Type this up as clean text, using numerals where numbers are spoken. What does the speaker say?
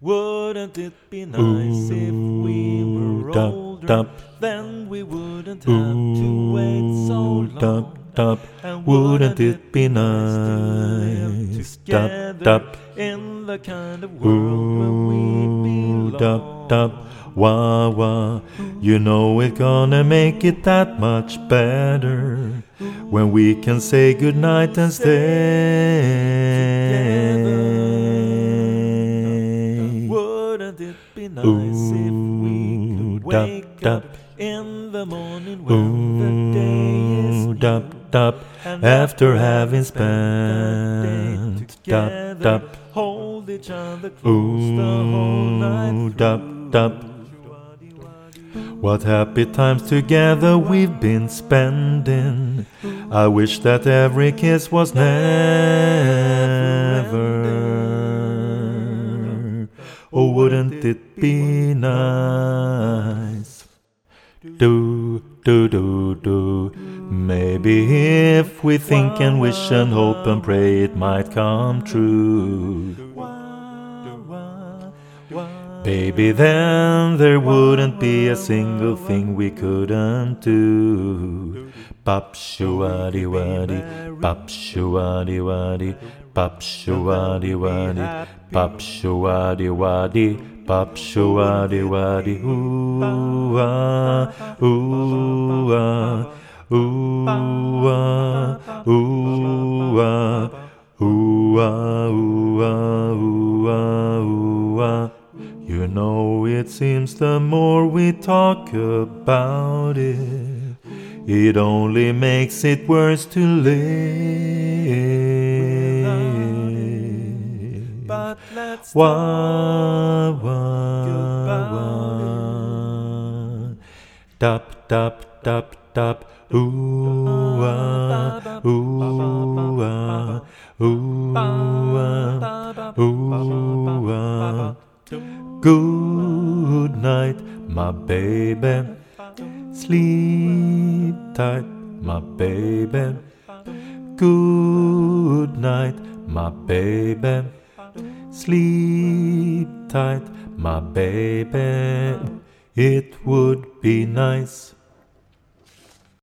Wouldn't it be nice if we were older? Then we wouldn't have to wait so long. And wouldn't it be nice to live together in the kind of world where we belong? Wah wah, you know we're gonna make it that much better when we can say goodnight and stay. Wouldn't it be nice if we could wake up in the morning when the day is new, and after having spent together, hold each other close the whole night through. What happy times together we've been spending. I wish that every kiss was never. Oh, wouldn't it be nice? Do. Maybe if we think and wish and hope and pray, it might come true. Baby, then there wouldn't be a single thing we couldn't do. Pop shoo-waddy waddy, pop shoo-waddy waddy, pop shoo-waddy waddy, pop shoo-waddy waddy, pop shoo-waddy waddy. Ooh ah, ooh ah, ooh ah, ooh ah, ooh ah, ooh ah, ooh ah, ooh ah. You know, it seems the more we talk about it, it only makes it worse to live. But let's Wah, wah, wah. Tap, tap, tap, tap. Ooh, ah, ooh, ah, ooh, ah, ooh, ah. Good night, my baby. Sleep tight, my baby. Good night, my baby. Sleep tight, my baby. It would be nice